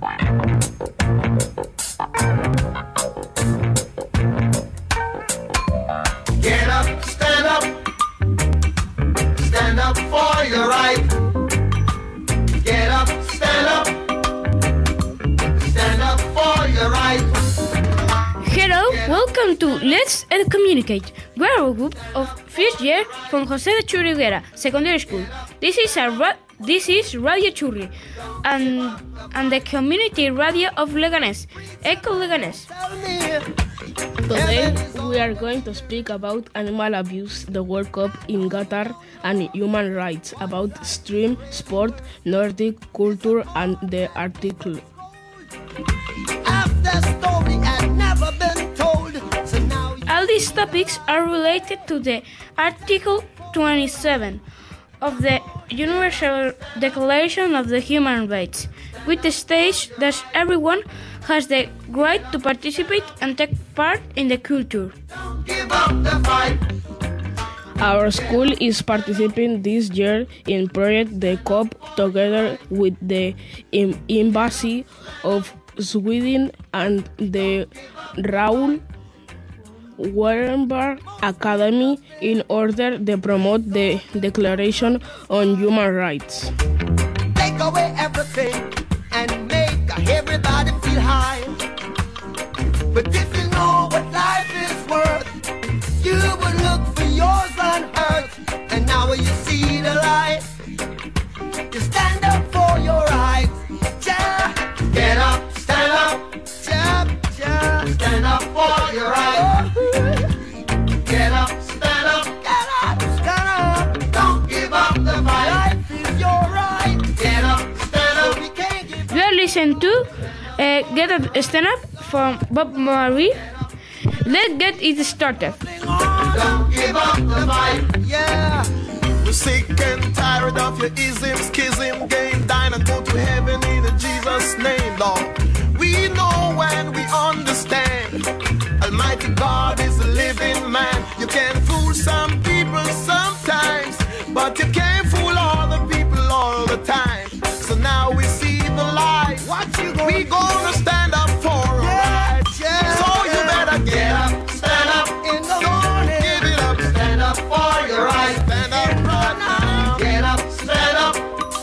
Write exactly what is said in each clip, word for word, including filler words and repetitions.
Get up, stand up, stand up for your right. Get up, stand up, stand up for your right. Hello, welcome to Let's Ed Communicate. We are a group of first year from José de Churriguera Secondary School. This is a ra- this is Radio Churri and and the community radio of Leganés, Eco Leganés. Today we are going to speak about animal abuse, the World Cup in Qatar, and human rights, about extreme sport, Nordic culture, and the article. All these topics are related to the Article twenty-seven of the Universal Declaration of the Human Rights, which states that everyone has the right to participate and take part in the culture. Give up the fight. Our school is participating this year in Project the Cup together with the em- Embassy of Sweden and the Raoul Wallenberg Academy in order to promote the Declaration on Human Rights. Take away everything and make everybody feel high. But if you know what life is worth, you would look for yours on earth. And now you see the light, you stand up for your rights. Yeah. Get up, stand up, yeah, yeah. Stand up for your rights. Get up, stand up, get up, stand up. Don't give up the fight. Life is your right. Get up, stand up. We can't give You are listening to uh, Get Up, Stand Up from Bob Marley. Let's get it started. Don't give up the fight, yeah. We're sick and tired of your ism, schism, game, dine and go to heaven in Jesus' name, Lord. We know and we understand. Almighty God is a living man. You can fool some people sometimes, but you can't fool all the people all the time. So now we see the light. What you gonna we gonna stand up for our rights. Yeah. So you better get, Get up. up, stand up in the Don't morning. give it up. Stand up for your right. Stand up right now. Get up, stand up.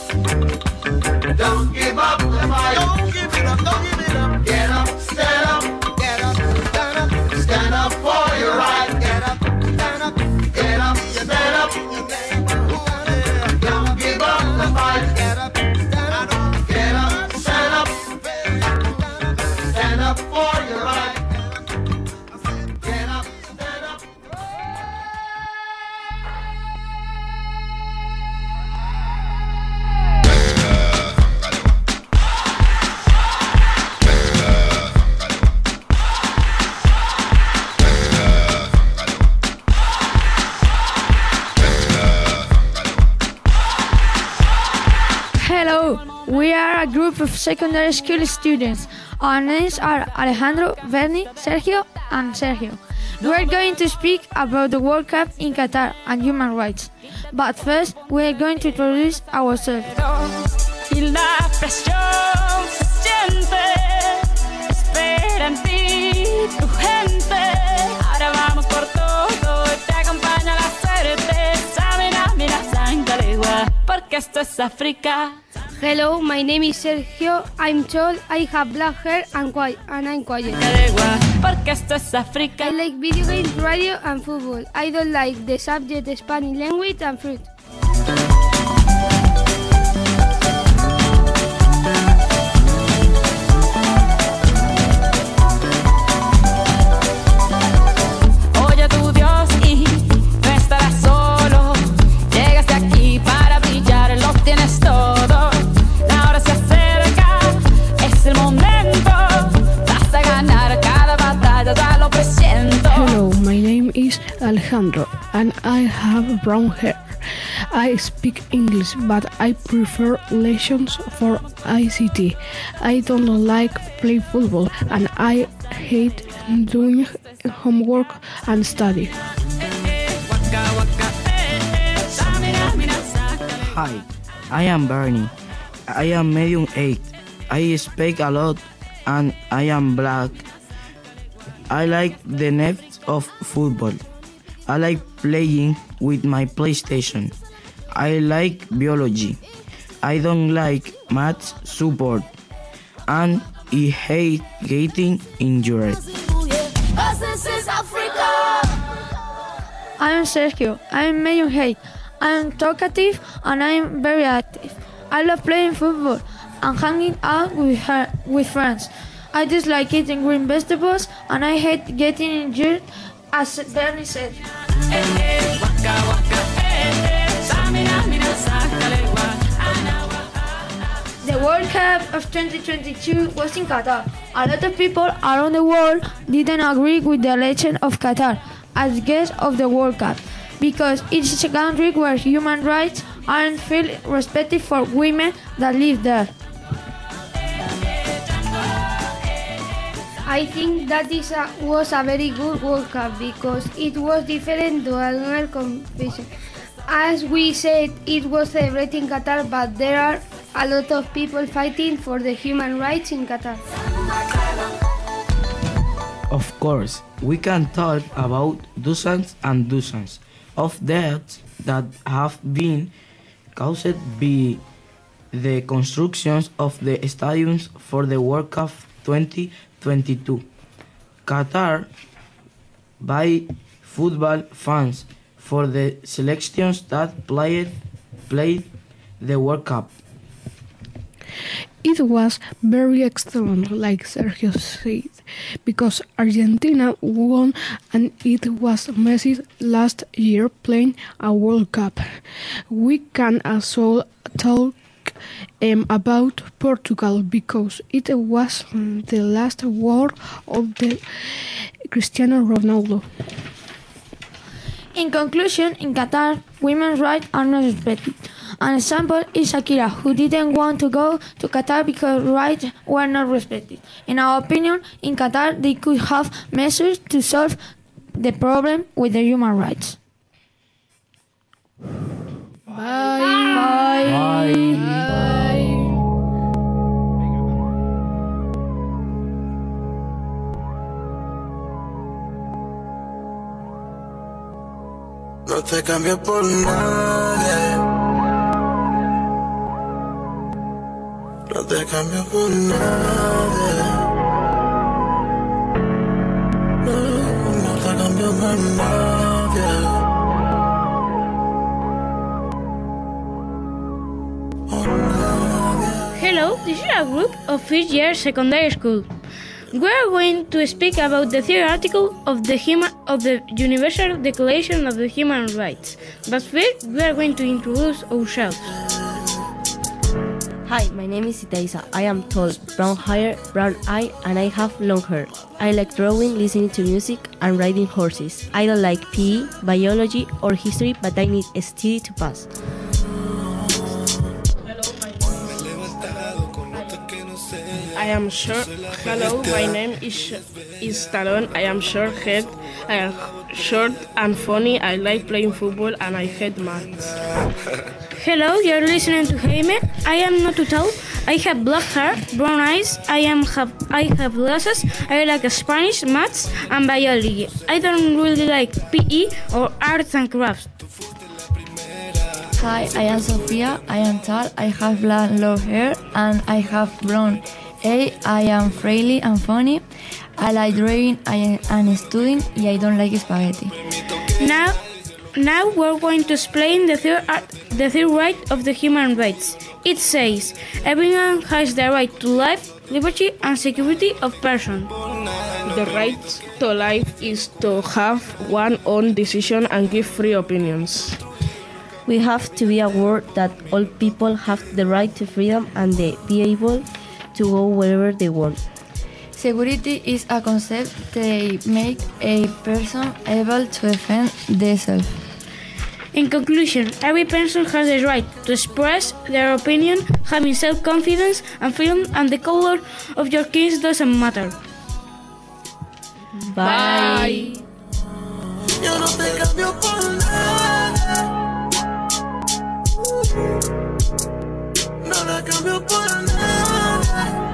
Don't give up the fight. Don't give it up. Don't give it up. Get up, stand up. Get up. Stand up. Stand up for your right. Get up. Stand up. Get up, stand up. Don't give up the fight. Get up. Stand up. Get up, stand up. Stand up for your right. Get up, stand up. Hello, we are a group of secondary school students. Our names are Alejandro, Bernie, Sergio, and Sergio. We are going to speak about the World Cup in Qatar and human rights. But first, we are going to introduce ourselves. Y la presión se siente, espera en ti tu gente. Ahora vamos por todo, te acompaña la suerte. Samina, mira, Sangalegua, porque esto es África. Hello, my name is Sergio. I'm tall, I have black hair and quiet, and I'm quiet. Sangalegua, porque esto es África. I like video games, radio and football. I don't like the subject Spanish language and fruit. Oye a tu Dios y no estarás solo. Llegaste aquí para brillar, lo tienes todo. La hora se acerca, es el momento. Vas a ganar cada batalla, ya lo presiento. Hello, my name is Alejandro and I have brown hair. I speak English, but I prefer lessons for I C T. I don't like play football and I hate doing homework and study. Hi, I am Bernie. I am medium eight. I speak a lot and I am black. I like the net of football. I like playing with my PlayStation. I like biology. I don't like math support. And I hate getting injured. I am Sergio. I am medium height. I am talkative and I am very active. I love playing football and hanging out with her, with friends. I dislike eating green vegetables and I hate getting injured, as Bernie said. The World Cup of twenty twenty-two was in Qatar. A lot of people around the world didn't agree with the election of Qatar as guest of the World Cup because it is a country where human rights aren't feel respected for women that live there. I think that is a, was a very good World Cup because it was different to another competition. As we said, it was celebrated in Qatar, but there are a lot of people fighting for the human rights in Qatar. Of course, we can talk about dozens and dozens of deaths that have been caused by the constructions of the stadiums for the World Cup twenty twenty-two. Qatar by football fans for the selections that played played the World Cup. It was very excellent, like Sergio said, because Argentina won and it was Messi last year playing a World Cup. We can also talk um, about Portugal because it was the last war of the Cristiano Ronaldo. In conclusion, in Qatar, women's rights are not respected. An example is Shakira, who didn't want to go to Qatar because rights were not respected. In our opinion, in Qatar, they could have measures to solve the problem with the human rights. Bye. Bye. Bye. No te cambio por nadie. No te cambio por nadie. No, no te cambio por nadie. Por nadie. Hello, this is a group of first year secondary school. We are going to speak about the third article of the human of the Universal Declaration of the Human Rights. But first, we are going to introduce ourselves. Hi, my name is Itaiza. I am tall, brown hair, brown eye, and I have long hair. I like drawing, listening to music, and riding horses. I don't like P E, biology, or history, but I need a study to pass. I am short. Hello, my name is is Talon. I am short head. I am short and funny. I like playing football and I hate maths. Hello, you're listening to Jaime. I am not too tall. I have black hair, brown eyes. I am have I have glasses. I like Spanish, maths, and biology. I don't really like P E or arts and crafts. Hi, I am Sofia. I am tall. I have blonde long hair and I have brown hair. I am friendly and funny. I like drawing and studying. I don't like spaghetti. Now, now we're going to explain the third art, the third right of the human rights. It says everyone has the right to life, liberty, and security of person. The right to life is to have one's own decision and give free opinions. We have to be aware that all people have the right to freedom and they be able to go wherever they want. Security is a concept that makes a person able to defend themselves. In conclusion, every person has the right to express their opinion, having self-confidence and freedom, and the color of your skin doesn't matter. Bye. Yo no te cambio por nada. No la cambio por nada.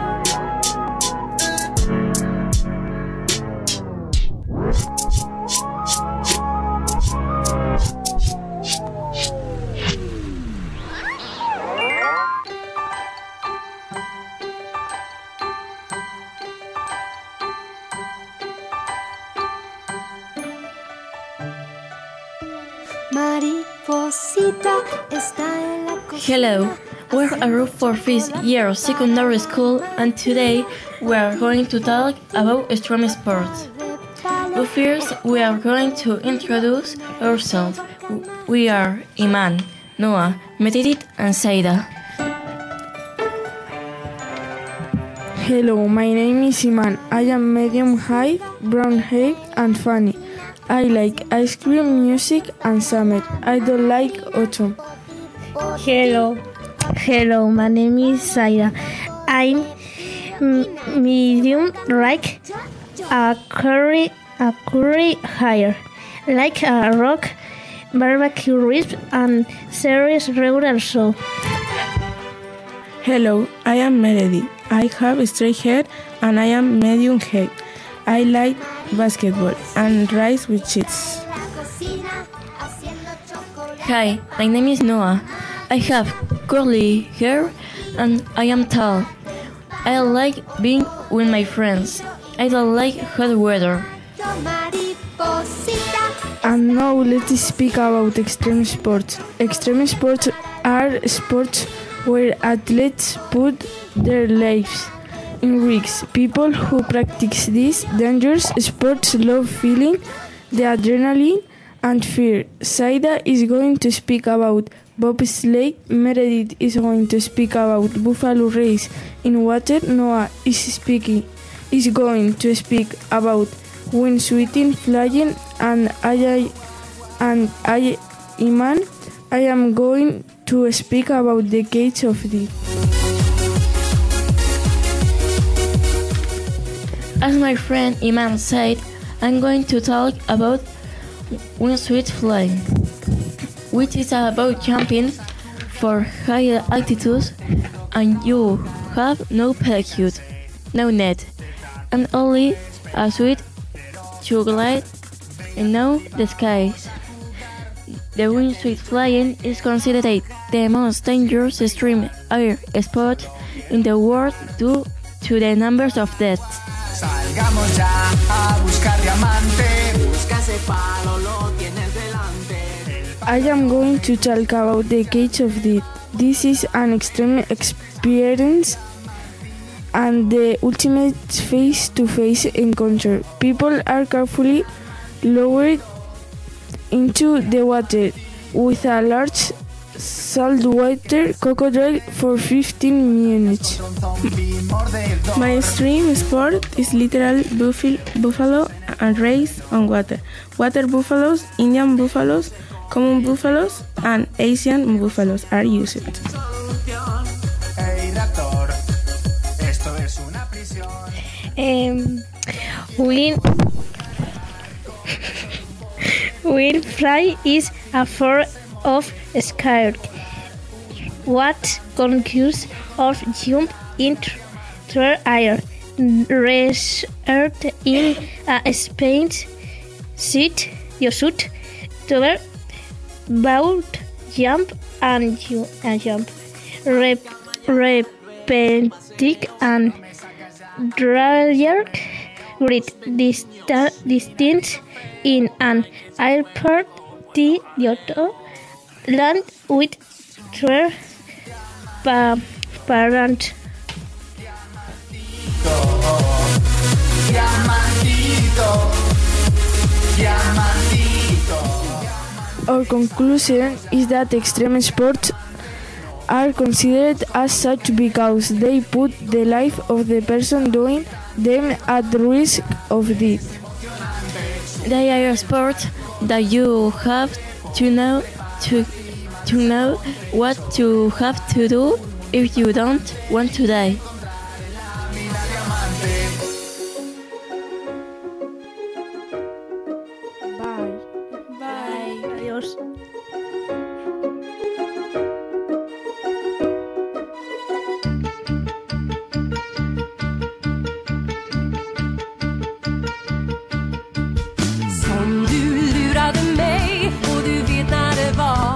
Hello, we're a group for fifth year secondary school, and today we are going to talk about extreme sports. But first, we are going to introduce ourselves. We are Iman, Noah, Meredith, and Saida. Hello, my name is Iman. I am medium height, brown hair, and funny. I like ice cream, music, and summer. I don't like autumn. Hello, hello. My name is Saida. I'm m- medium, like a curry, a curry hair, like a rock, barbecue ribs, and serious regular show. Hello, I am Meredith. I have straight hair and I am medium height. I like basketball and rice with cheese. Hi, my name is Noah. I have curly hair and I am tall. I like being with my friends. I don't like hot weather. And now let's speak about extreme sports. Extreme sports are sports where athletes put their lives in risk. People who practice these dangerous sports love feeling the adrenaline and fear. Saida is going to speak about bobsleigh. Meredith is going to speak about buffalo race in water. Noah is speaking is going to speak about windsurfing, flying, and I and I Iman. I am going to speak about the cage of death. As my friend Iman said, I'm going to talk about windsurfing flying, which is about jumping for higher altitudes, and you have no parachute, no net, and only a suit to glide in the skies. The windsurfing flying is considered the most dangerous extreme air sport in the world due to the numbers of deaths. Salgamos ya a buscar diamante, busca ese palo, lo tienes delante. I am going to talk about the cage of death. This is an extreme experience and the ultimate face-to-face encounter. People are carefully lowered into the water with a large saltwater crocodile for fifteen minutes. My extreme sport is literal buffalo and race on water. Water buffaloes, Indian buffaloes, common buffaloes, and Asian buffaloes are used. Um, wind, wind fly is a form of skiing. What consists of jump into the air, result in a space seat, you shoot to the boat, jump and you and jump, Rep, repentic and dryer great dista- distance in an airport, the Yoto land with their pa- parent. Our conclusion is that extreme sports are considered as such because they put the life of the person doing them at risk of death. They are sports that you have to know to to know what you have to do if you don't want to die. Bye. Bye. Adiós. Som du lurade mig och du vet när det var.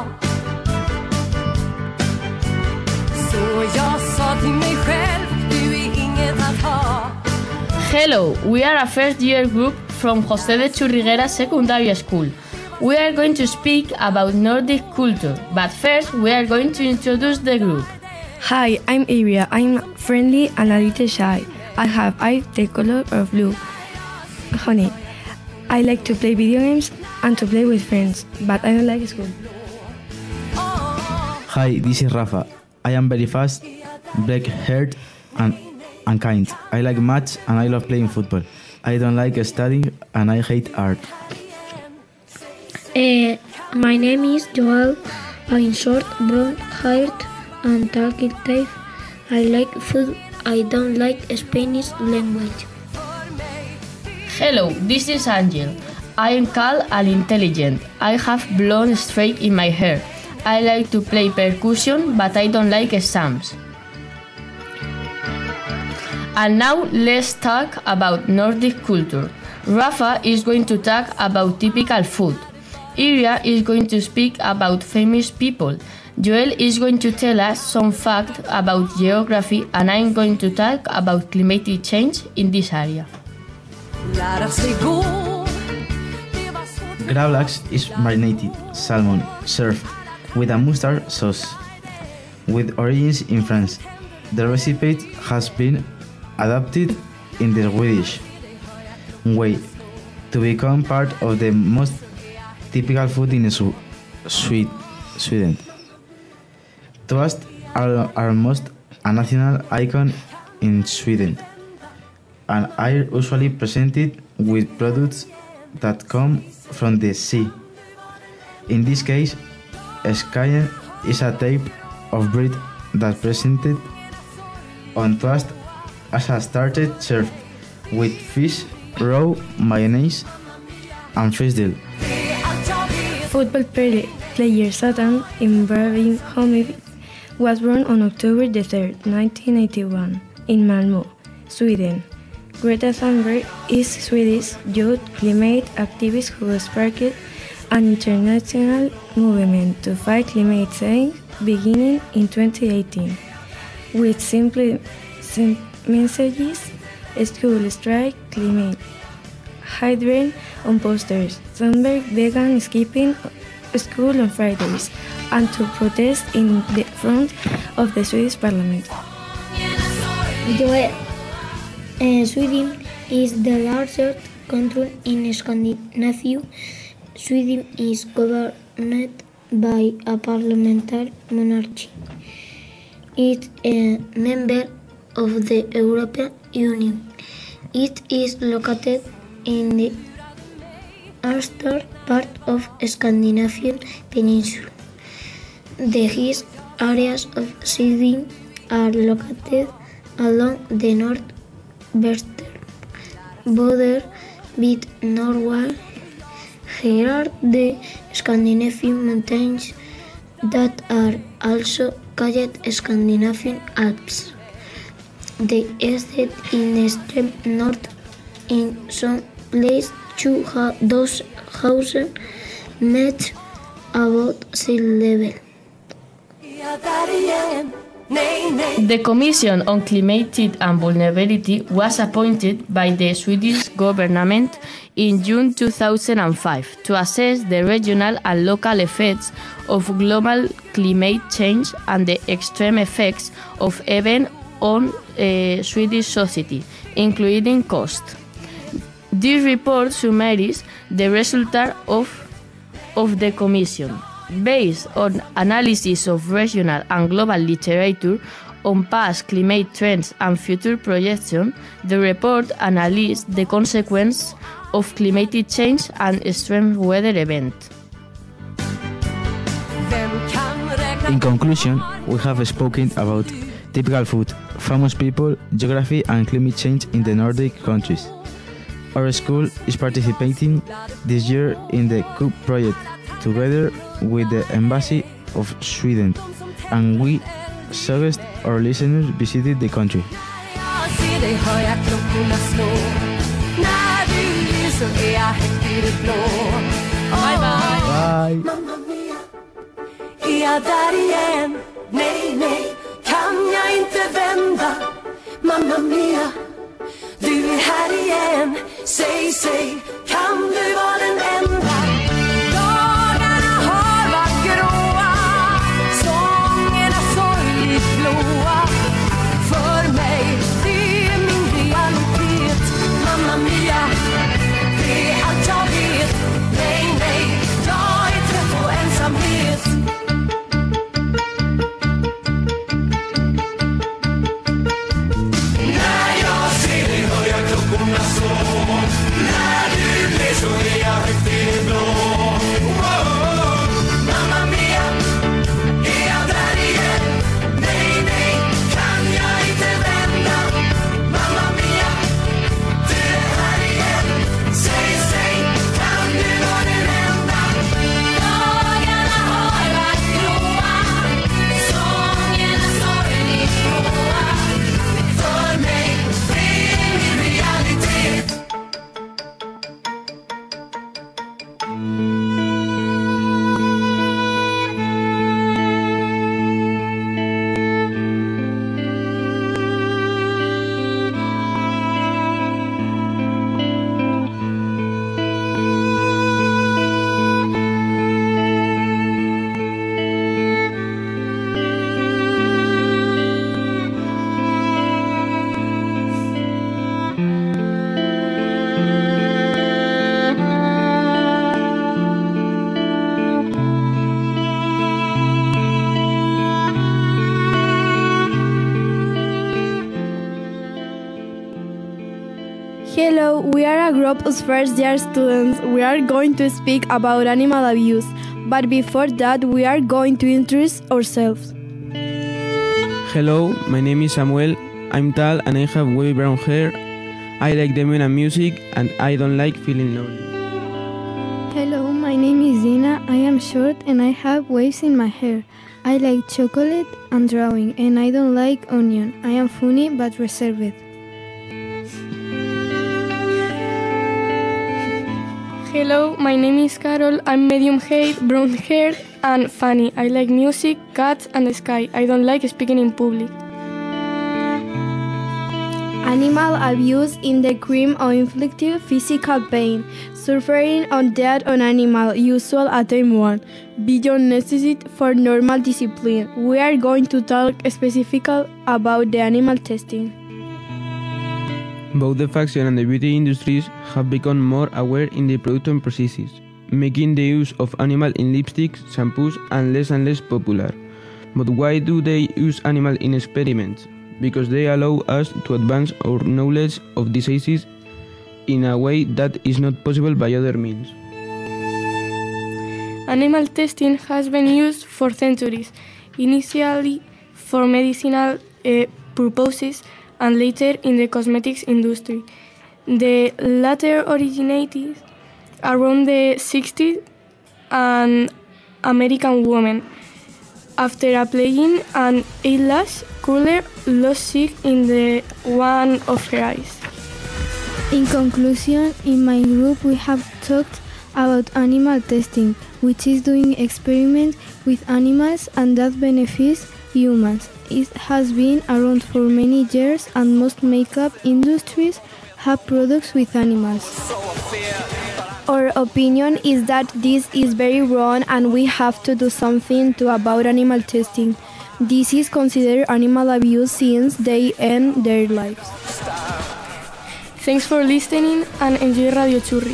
Så jag sa till mig själv, du är inget att ha. Hello, we are a first year group from José de Churriguera Secondary School. we are going to speak about Nordic culture, but first we are going to introduce the group. Hi, I'm Iria. I'm friendly and a little shy. I have eyes the color of blue. Honey, I like to play video games and to play with friends, but I don't like school. Hi, this is Rafa. I am very fast, black-haired, and, and kind. I like maths and I love playing football. I don't like studying and I hate art. Uh, my name is Joel. I'm short, brown-haired, and talkative. I like food. I don't like Spanish language. Hello, this is Angel. I am calm and intelligent. I have blonde streak in my hair. I like to play percussion, but I don't like exams. And now let's talk about Nordic culture. Rafa is going to talk about typical food. Iria is going to speak about famous people. Joel is going to tell us some facts about geography, and I'm going to talk about climate change in this area. Gravlax is marinated salmon served with a mustard sauce, with origins in France. The recipe has been adapted in the Swedish way to become part of the most typical food in Su- Sweden. Toast are almost a national icon in Sweden and are usually presented with products that come from the sea. In this case, Skyen is a type of bread that presented on toast as a starter served with fish, raw mayonnaise, and fish dill. Football player Zlatan Ibrahimovic was born on October the third, nineteen eighty-one, in Malmö, Sweden. Greta Thunberg is a Swedish youth climate activist who sparked an international movement to fight climate change beginning in twenty eighteen. With simple sim- messages, school strike, climate hydrant on posters, Thunberg began skipping school on Fridays and to protest in the front of the Swedish parliament. Joel. Uh, Sweden is the largest country in Scandinavia. Sweden is governed by a parliamentary monarchy. It is a member of the European Union. It is located in the eastern part of Scandinavian peninsula. The highest areas of Sweden are located along the northwestern border with Norway. Here are the Scandinavian mountains that are also called Scandinavian Alps. They extend in the extreme north in some places two thousand meters above sea level. The Commission on Climate and Vulnerability was appointed by the Swedish government in June two thousand five to assess the regional and local effects of global climate change and the extreme effects of events on uh, Swedish society, including cost. This report summarizes the results of, of the Commission. Based on analysis of regional and global literature on past climate trends and future projections, the report analyzed the consequences of climate change and extreme weather events. In conclusion, we have spoken about typical food, famous people, geography and climate change in the Nordic countries. Our school is participating this year in the COOP project together with the Embassy of Sweden, and we suggest our listeners visit the country. Bye bye. Bye. Mamma mia, är jag där igen? Nej, nej, kan jag inte vända? Mamma mia, du är här igen. Säg, säg, kan du vara den enda? När du ler så är jag högt i det blå. Wow, mamma mia, är jag där igen? Nej, nej, kan jag inte vända? Mamma mia, du är här igen. Säg, säg, kan du vara den enda? Dagarna har varit gråa, sången är sorgligt gråa. För mig är min realitet. Hello, we are a group of first year students. We are going to speak about animal abuse. But before that, we are going to introduce ourselves. Hello, my name is Samuel. I'm tall and I have wavy brown hair. I like demon and music and I don't like feeling lonely. Hello, my name is Dina. I am short and I have waves in my hair. I like chocolate and drawing and I don't like onion. I am funny but reserved. Hello, my name is Carol. I'm medium height, brown hair, and funny. I like music, cats, and the sky. I don't like speaking in public. Animal abuse in the crime of inflicting physical pain, suffering, or death on animal, usual item one, beyond necessity for normal discipline. We are going to talk specifically about the animal testing. Both the fashion and the beauty industries have become more aware in the production processes, making the use of animal in lipsticks, shampoos, and less and less popular. But why do they use animal in experiments? Because they allow us to advance our knowledge of diseases in a way that is not possible by other means. Animal testing has been used for centuries, initially for medicinal uh, purposes and later in the cosmetics industry. The latter originated around the sixties and American woman, after applying an eyelash curler, lost sight in the one of her eyes. In conclusion, in my group we have talked about animal testing, which is doing experiments with animals and that benefits humans. It has been around for many years and most makeup industries have products with animals. Our opinion is that this is very wrong and we have to do something to about animal testing. This is considered animal abuse since they end their lives. Thanks for listening and enjoy Radio Churri.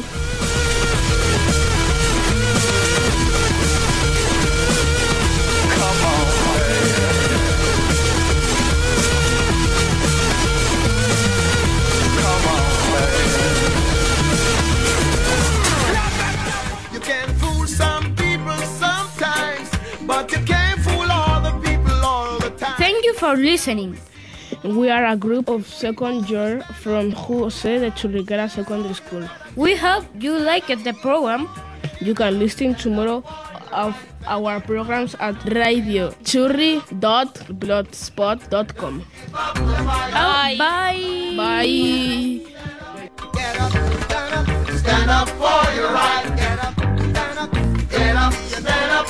Thank you for listening. We are a group of second year from Jose de Churriquera Secondary School. We hope you liked the program. You can listen tomorrow of our programs at radio churri dot blogspot dot com. Bye. Bye. Bye. Get up, stand up, stand up for your right. Get up, stand up, get up, stand up.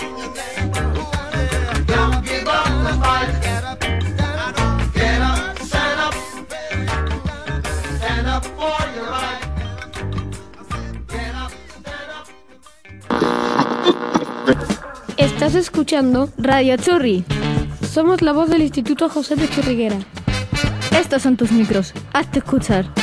Don't give up the fight. Get up, stand up, get up, stand up. Stand up for your right. Get up, stand up. Estás escuchando Radio Churri. Somos la voz del Instituto José de Churriguera. Estos son tus micros. Hazte escuchar.